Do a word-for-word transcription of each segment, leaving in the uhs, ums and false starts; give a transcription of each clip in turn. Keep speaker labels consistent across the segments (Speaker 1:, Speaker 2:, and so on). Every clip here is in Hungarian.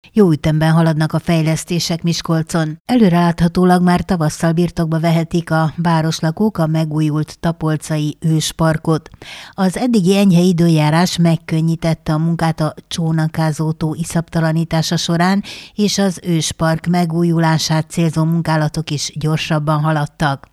Speaker 1: Jó ütemben haladnak a fejlesztések Miskolcon. Előreláthatólag már tavasszal birtokba vehetik a városlakók a megújult Tapolcai ősparkot. Az eddigi enyhe időjárás megkönnyítette a munkát a Csónakázó-tó iszaptalanítása során, és az őspark megújulását célzó munkálatok is gyorsabban haladtak.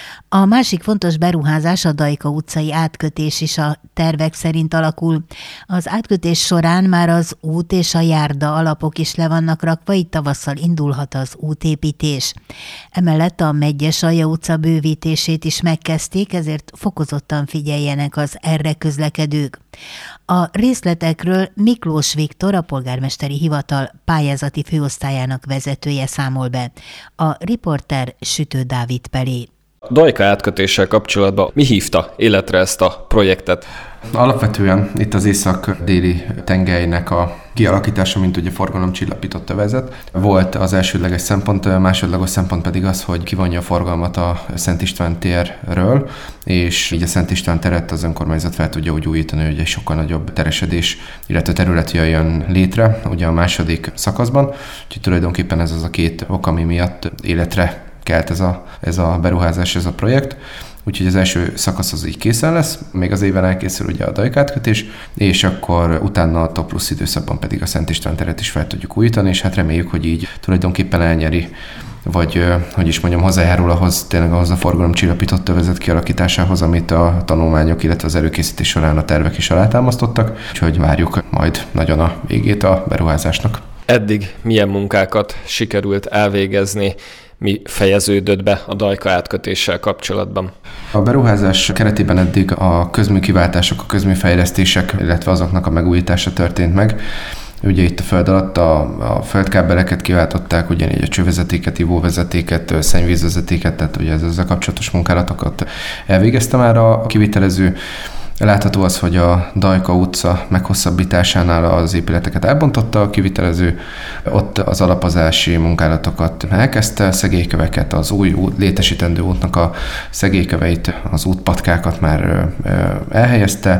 Speaker 1: A másik fontos beruházás a Dajka utcai átkötés is a tervek szerint alakul. Az átkötés során már az út és a járda alapok is le vannak rakva, így tavasszal indulhat az útépítés. Emellett a Medjesalja utca bővítését is megkezdték, ezért fokozottan figyeljenek az erre közlekedők. A részletekről Miklós Viktor, a polgármesteri hivatal pályázati főosztályának vezetője számol be. A riporter Sütő Dávid Pelé.
Speaker 2: A Dajka átkötéssel kapcsolatban mi hívta életre ezt a projektet?
Speaker 3: Alapvetően itt az észak-déli tengelynek a kialakítása, mint ugye forgalomcsillapított övezet. Volt az elsődleges szempont, a másodlagos szempont pedig az, hogy kivonja a forgalmat a Szent István térről, és így a Szent István teret az önkormányzat fel tudja úgy újítani, hogy egy sokkal nagyobb teresedés, illetve terület jöjjön létre ugye a második szakaszban. Úgyhogy tulajdonképpen ez az a két ok, ami miatt életre kelt ez a, ez a beruházás, ez a projekt. Úgyhogy az első szakasz az így készen lesz, még az éven elkészül ugye a Dajka átkötés, és akkor utána a top plusz időszakban pedig a Szent István teret is fel tudjuk újítani, és hát reméljük, hogy így tulajdonképpen elnyeri, vagy hogy is mondjam, hozzájárul ahhoz, tényleg ahhoz a forgalomcsillapított övezet kialakításához, amit a tanulmányok, illetve az előkészítés során a tervek is alátámasztottak, úgyhogy várjuk majd nagyon a végét a beruházásnak.
Speaker 2: Eddig milyen munkákat sikerült elvégezni, mi fejeződött be a Dajka átkötéssel kapcsolatban?
Speaker 3: A beruházás keretében eddig a közműkiváltások, a közműfejlesztések, illetve azoknak a megújítása történt meg. Ugye itt a föld alatt a, a földkábeleket kiváltották, ugyanígy a csővezetéket, ivóvezetéket, szennyvízvezetéket, tehát ugye ezzel kapcsolatos munkálatokat elvégezte már a kivitelező. Látható az, hogy a Dajka utca meghosszabbításánál az épületeket elbontotta a kivitelező, ott az alapozási munkálatokat elkezdte, szegélyköveket, az új út, létesítendő útnak a szegélyköveit, az útpatkákat már elhelyezte,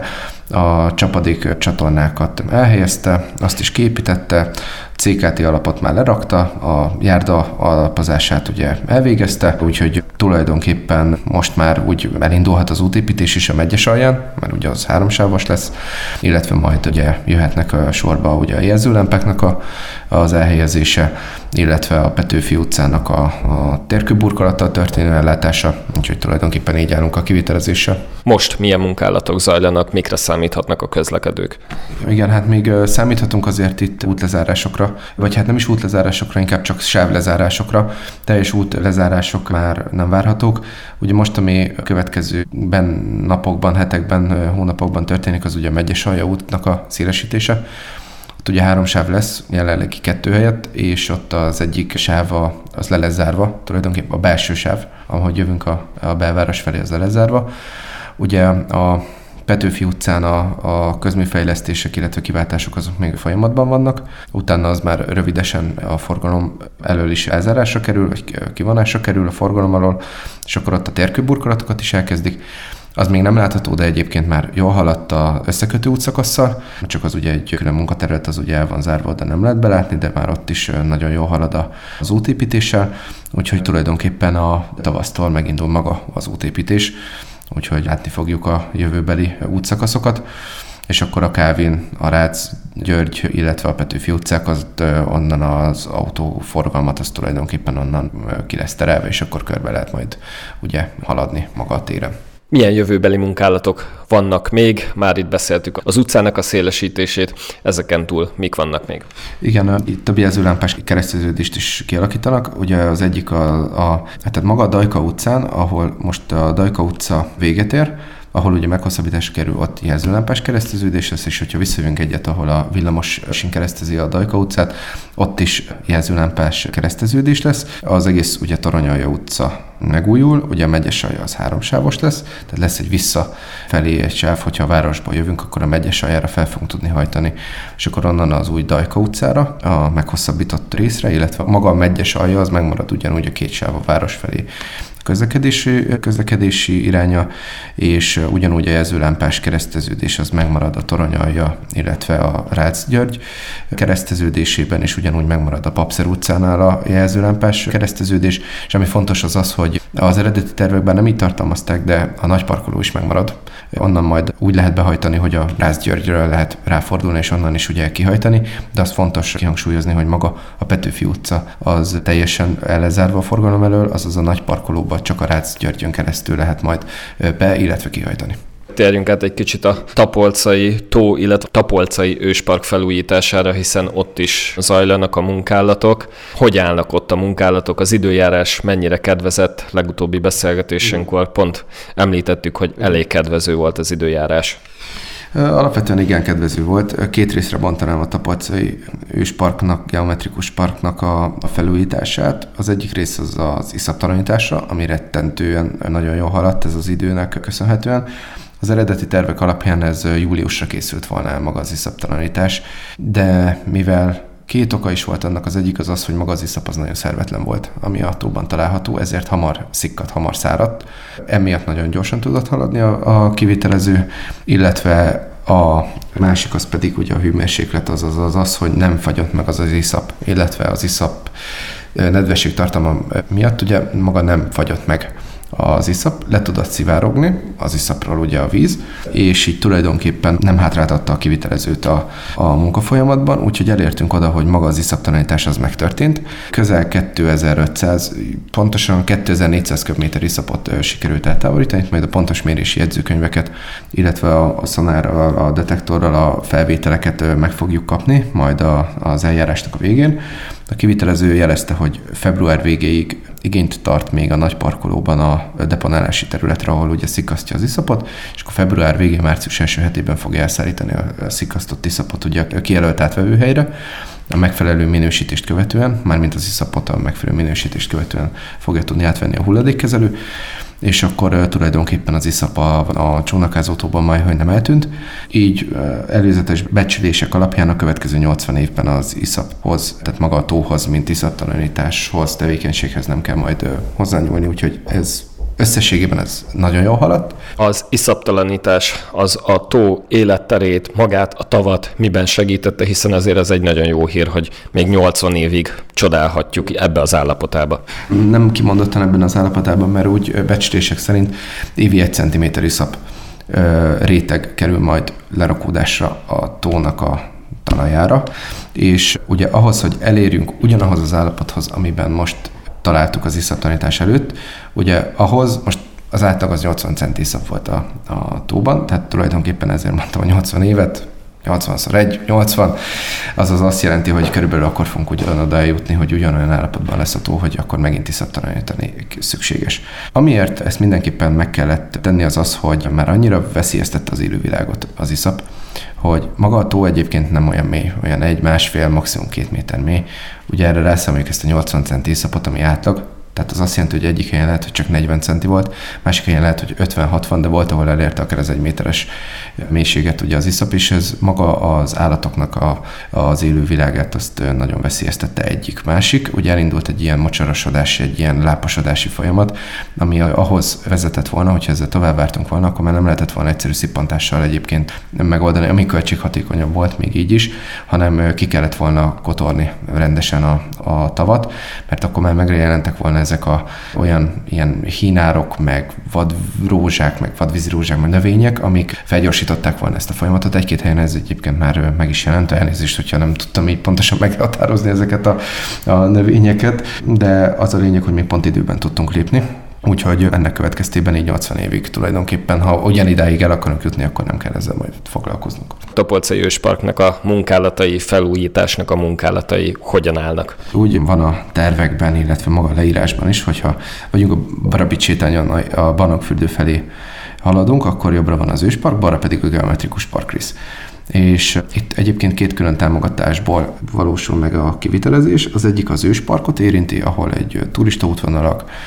Speaker 3: a csapadék csatornákat elhelyezte, azt is kiépítette, cé ká té alapot már lerakta, a járda alapozását ugye elvégezte, úgyhogy tulajdonképpen most már úgy elindulhat az útépítés is a Medjesalján, mert ugye az háromsávos lesz, illetve majd ugye jöhetnek a sorba ugye a jelzőlámpáknak a, az elhelyezése, illetve a Petőfi utcának a, a térkőburkolattal történő ellátása, úgyhogy tulajdonképpen így állunk a kivitelezéssel.
Speaker 2: Most milyen munkálatok zajlanak, mikre számíthatnak a közlekedők?
Speaker 3: Igen, hát még számíthatunk azért itt útlezárásokra, vagy hát nem is útlezárásokra, inkább csak sávlezárásokra. Teljes útlezárások már nem várhatók. Ugye most, ami a következőben napokban, hetekben, hónapokban történik, az ugye a Medjesalja útnak a szélesítése. Ott ugye három sáv lesz, jelenlegi kettő helyett, és ott az egyik sáv az le lesz zárva, tulajdonképpen a belső sáv, ahogy jövünk a, a belváros felé, az le lesz zárva. Ugye a Petőfi utcán a, a közműfejlesztések, illetve kiváltások azok még folyamatban vannak. Utána az már rövidesen a forgalom elől is elzárásra kerül, vagy kivonásra kerül a forgalom alól, és akkor ott a térkőburkolatokat is elkezdik. Az még nem látható, de egyébként már jól haladt az összekötő útszakasszal, csak az ugye egy külön munkaterület, az ugye el van zárva, de nem lehet belátni, de már ott is nagyon jól halad az útépítéssel, úgyhogy tulajdonképpen a tavasztól megindul maga az útépítés, úgyhogy látni fogjuk a jövőbeli útszakaszokat, és akkor a Kálvin, a Rácz, György, illetve a Petőfi utcák, az onnan az autóforgalmat, az tulajdonképpen onnan ki lesz terelve, és akkor körbe lehet majd ugye haladni maga a téren.
Speaker 2: Milyen jövőbeli munkálatok vannak még? Már itt beszéltük az utcának a szélesítését, ezeken túl mik vannak még?
Speaker 3: Igen, itt a jelzőlámpás kereszteződést is kialakítanak. Ugye az egyik a, a hát maga a Dajka utcán, ahol most a Dajka utca véget ér, ahol ugye meghosszabbításra kerül, ott jelzőlámpás kereszteződés lesz, és hogyha visszajövünk egyet, ahol a villamos sin keresztezi a Dajka utcát, ott is jelzőlámpás kereszteződés lesz. Az egész ugye Toronyalja utca megújul, ugye a Megyesalja az háromsávos lesz, tehát lesz egy visszafelé egy sáv, hogyha a városból jövünk, akkor a Megyesaljára fel fogunk tudni hajtani, és akkor onnan az új Dajka utcára, a meghosszabbított részre, illetve maga a Megyesalja az megmarad ugyanúgy a két sáv a város felé közlekedési, közlekedési iránya, és ugyanúgy a jelzőlámpás kereszteződés az megmarad a Toronyalja, illetve a Rácz-György kereszteződésében, és ugyanúgy megmarad a Papszer utcánál a jelzőlámpás kereszteződés, és ami fontos az az, hogy az eredeti tervekben nem így tartalmazták, de a nagy parkoló is megmarad. Onnan majd úgy lehet behajtani, hogy a Rácz-Györgyről lehet ráfordulni, és onnan is ugye kihajtani, de az fontos kihangsúlyozni, hogy maga a Petőfi utca az teljesen ellezárva a forgalom elől, azaz a nagy parkolóba csak a Rácz-Györgyön keresztül lehet majd be, illetve kihajtani.
Speaker 2: Térjünk át egy kicsit a Tapolcai tó, illetve Tapolcai őspark felújítására, hiszen ott is zajlanak a munkálatok. Hogy állnak ott a munkálatok? Az időjárás mennyire kedvezett? Legutóbbi beszélgetésünkkor pont említettük, hogy elég kedvező volt az időjárás.
Speaker 3: Alapvetően igen kedvező volt. Két részre bontanám a Tapolcai ősparknak, geometrikus parknak a, a felújítását. Az egyik rész az az iszaptalanításra, ami rettentően nagyon jól haladt ez az időnek köszönhetően. Az eredeti tervek alapján ez júliusra készült volna el maga az iszaptalanítás, de mivel két oka is volt annak, az egyik az az, hogy maga az iszap az nagyon szervetlen volt, ami a tóban található, ezért hamar szikkadt, hamar száradt. Emiatt nagyon gyorsan tudott haladni a, a kivitelező, illetve a másik az pedig ugye a hőmérséklet, az az, az az, hogy nem fagyott meg az az iszap, illetve az iszap nedvesség tartalma miatt ugye maga nem fagyott meg az iszap, le tudott szivárogni az iszapról ugye a víz, és így tulajdonképpen nem hátráltatta a kivitelezőt a, a munkafolyamatban, úgyhogy elértünk oda, hogy maga az iszaptalanítás az megtörtént. Közel kétezer-ötszáz, pontosan kétezer-négyszáz köbméter iszapot sikerült eltávolítani, majd a pontos mérési jegyzőkönyveket, illetve a, a szonárral, a detektorral a felvételeket meg fogjuk kapni, majd a, az eljárásnak a végén. A kivitelező jelezte, hogy február végéig igényt tart még a nagy parkolóban a deponálási területre, ahol ugye szikasztja az iszapot, és akkor február végén, március első hetében fogja elszállítani a szikasztott iszapot ugye a kijelölt átvevőhelyre, a megfelelő minősítést követően, mármint az iszapot a megfelelő minősítést követően fogja tudni átvenni a hulladékkezelő, és akkor uh, tulajdonképpen az iszap a, a csónakázótóban majd nem eltűnt. Így uh, előzetes becslések alapján a következő nyolcvan évben az iszaphoz, tehát maga a tóhoz, mint iszaptalanításhoz, tevékenységhez nem kell majd uh, hozzányúlni, úgyhogy ez összességében ez nagyon jól haladt.
Speaker 2: Az iszaptalanítás az a tó életterét, magát, a tavat miben segítette, hiszen azért ez egy nagyon jó hír, hogy még nyolcvan évig csodálhatjuk ebbe az állapotába.
Speaker 3: Nem kimondottan ebben az állapotában, mert úgy becslések szerint évi egy centiméter iszap réteg kerül majd lerakódásra a tónak a talajára, és ugye ahhoz, hogy elérjünk ugyanahoz az állapothoz, amiben most találtuk az iszaptalanítás előtt, ugye ahhoz most az átlag az nyolcvan centi iszap volt a, a tóban, tehát tulajdonképpen ezért mondtam a nyolcvan évet, nyolcvanszor egy, nyolcvan, azaz azt jelenti, hogy körülbelül akkor fogunk ugyanoda eljutni, hogy ugyanolyan állapotban lesz a tó, hogy akkor megint iszaptalanítani szükséges. Amiért ezt mindenképpen meg kellett tenni az az, hogy már annyira veszélyeztette az élővilágot az iszap, hogy maga a tó egyébként nem olyan mély, olyan egy, másfél, maximum két méter mély. Ugye erre rászámoljuk ezt a nyolcvan centi iszapot, ami átlag, tehát az azt jelenti, hogy egyik helyen lehet, hogy csak negyven centi volt, másik helyen lehet, hogy ötven-hatvan, de volt, ahol elérte akár az egy méteres mélységet ugye az iszap, és ez maga az állatoknak a, az élővilágát azt nagyon veszélyeztette egyik. Másik, ugye elindult egy ilyen mocsarosodási, egy ilyen láposodási folyamat, ami ahhoz vezetett volna, hogyha ezzel tovább vártunk volna, akkor már nem lehetett volna egyszerű szippantással egyébként megoldani, ami költséghatékonyabb volt még így is, hanem ki kellett volna kotorni rendesen a, a tavat, mert akkor már megjelentek volna ezek a olyan ilyen hínárok, meg vadrózsák, meg vadvízi rózsák, meg növények, amik felgyorsították volna ezt a folyamatot. Egy-két helyen ez egyébként már meg is jelent, elnézést, hogyha nem tudtam így pontosan meghatározni ezeket a, a növényeket, de az a lényeg, hogy még pont időben tudtunk lépni. Úgyhogy ennek következtében így nyolcvan évig tulajdonképpen, ha ugyan idáig el akarunk jutni, akkor nem kell ezzel majd foglalkoznunk.
Speaker 2: Tapolcai ősparknak a munkálatai, felújításnak a munkálatai hogyan állnak?
Speaker 3: Úgy van a tervekben, illetve maga a leírásban is, hogyha vagyunk a Barabit sétányon a Barlangfürdő felé haladunk, akkor jobbra van az őspark, balra pedig a geometrikus parkrész. És itt egyébként két külön támogatásból valósul meg a kivitelezés. Az egyik az ősparkot érinti, ahol egy turista útvonalak,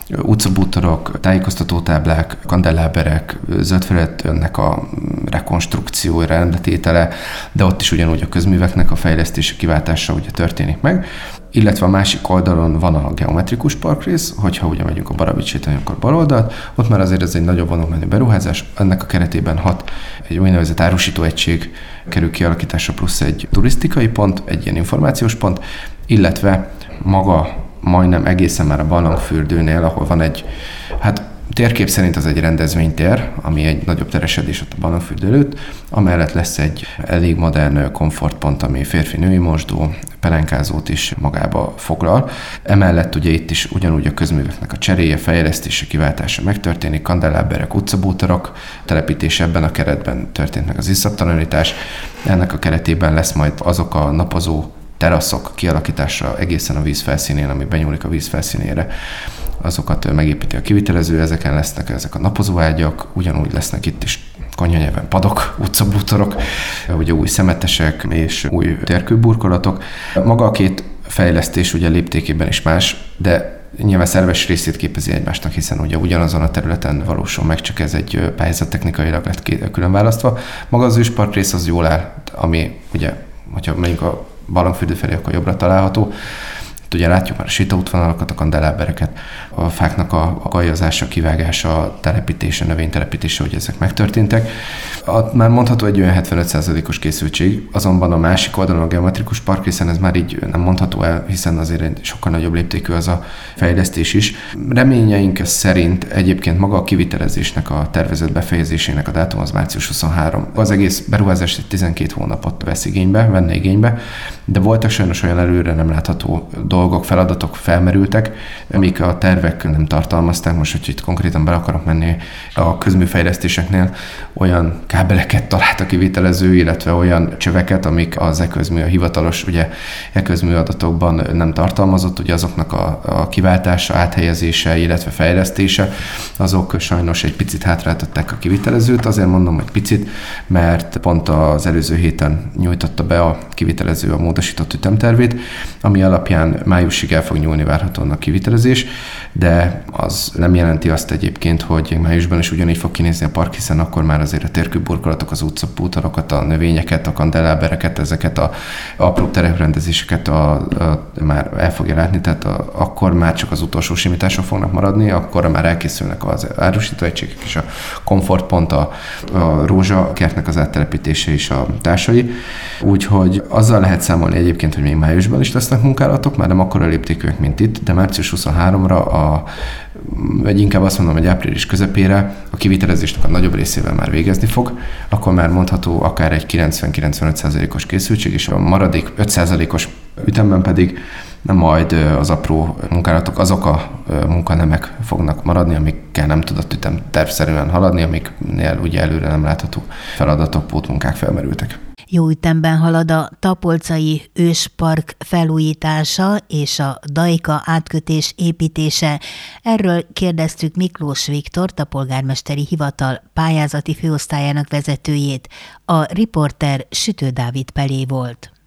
Speaker 3: utcabútorok, tájékoztatótáblák, kandelláberek, zöldfelületnek a rekonstrukciója, rendetétele, de ott is ugyanúgy a közműveknek a fejlesztése, kiváltása ugye történik meg. Illetve a másik oldalon van a geometrikus parkrész, hogyha ugye megyünk a Baravics sétányon, akkor bal oldalt, ott már azért ez egy nagyobb volumenű beruházás, ennek a keretében hat egy úgynevezett árusító egység kerül kialakításra, plusz egy turisztikai pont, egy ilyen információs pont, illetve maga majdnem egészen már a barlangfürdőnél, ahol van egy, hát térkép szerint az egy rendezvénytér, ami egy nagyobb teresedés ott a barlangfürdő előtt, amellett lesz egy elég modern komfortpont, ami férfi-női mosdó, pelenkázót is magába foglal. Emellett ugye itt is ugyanúgy a közműveknek a cseréje, fejlesztése, kiváltása megtörténik, kandelláberek, utcabútorok telepítése, ebben a keretben történt meg az iszaptalanítás. Ennek a keretében lesz majd azok a napozó teraszok kialakítása egészen a víz felszínén, ami benyúlik a víz felszínére, azokat megépíti a kivitelező, ezeken lesznek ezek a napozóágyak, ugyanúgy lesznek itt is konyhanyelven padok, utcabútorok, ugye új szemetesek és új térkőburkolatok. Maga a két fejlesztés ugye léptékében is más, de nyilván szerves részét képezi egymásnak, hiszen ugye ugyanazon a területen valósul meg, csak ez egy pályázattechnikailag lett külön választva. Maga az őspark rész az jól áll, ami ugye, hogyha megyünk a barlangfürdő felé, akkor jobbra található. Ugye látjuk már a sétaútvonalakat, a kandellábereket, a fáknak a, a gajazása, kivágása, a telepítése, növénytelepítése, hogy ezek megtörténtek. A, már mondható egy olyan hetvenöt százalékos készültség, azonban a másik oldalon a geometrikus park, hiszen ez már így nem mondható el, hiszen azért egy sokkal nagyobb léptékű az a fejlesztés is. Reményeink szerint egyébként maga a kivitelezésnek, a tervezett befejezésének a dátum az március huszonharmadika. Az egész beruházás egy tizenkét hónapot vesz igénybe, venne igénybe, de voltak sajnos olyan előre nem látható dolgok, feladatok felmerültek, amik a tervek nem tartalmazták. Most, hogy itt konkrétan be akarok menni a közműfejlesztéseknél, olyan kábeleket talált a kivitelező, illetve olyan csöveket, amik az e-közmű, a hivatalos ugye e-közmű adatokban nem tartalmazott, ugye azoknak a, a kiváltása, áthelyezése, illetve fejlesztése, azok sajnos egy picit hátráltatták a kivitelezőt. Azért mondom, hogy picit, mert pont az előző héten nyújtotta be a kivitelező a módosított ütemtervét, ami alapján májusig el fog nyúlni várhatóan a kivitelezés, de az nem jelenti azt egyébként, hogy májusban is ugyanígy fog kinézni a park, hiszen akkor már azért a térkőburkolatok, az utcabútorokat, a növényeket, a kandellábereket, ezeket a apró tereprendezéseket a, a, már el fogja látni, tehát a, akkor már csak az utolsó simítások fognak maradni, akkor már elkészülnek az árusító egységek és a komfortpont, a, a rózsakertnek az áttelepítése és a társai. Úgyhogy azzal lehet számolni egyébként, hogy még májusban is lesznek munkálatok, már nem akkora léptékűek, mint itt, de március huszonharmadikra, a, vagy inkább azt mondom, hogy április közepére a kivitelezésnek a nagyobb részével már végezni fog, akkor már mondható akár egy kilencven-kilencvenöt százalékos készültség, és a maradék öt százalékos ütemben pedig nem majd az apró munkálatok, azok a munkanemek fognak maradni, amikkel nem tudott ütem tervszerűen haladni, amiknél ugye előre nem látható feladatok, pótmunkák felmerültek.
Speaker 1: Jó ütemben halad a tapolcai őspark felújítása és a Dajka átkötés építése. Erről kérdeztük Miklós Viktort, a polgármesteri hivatal pályázati főosztályának vezetőjét. A riporter Sütő Dávid Pelé volt.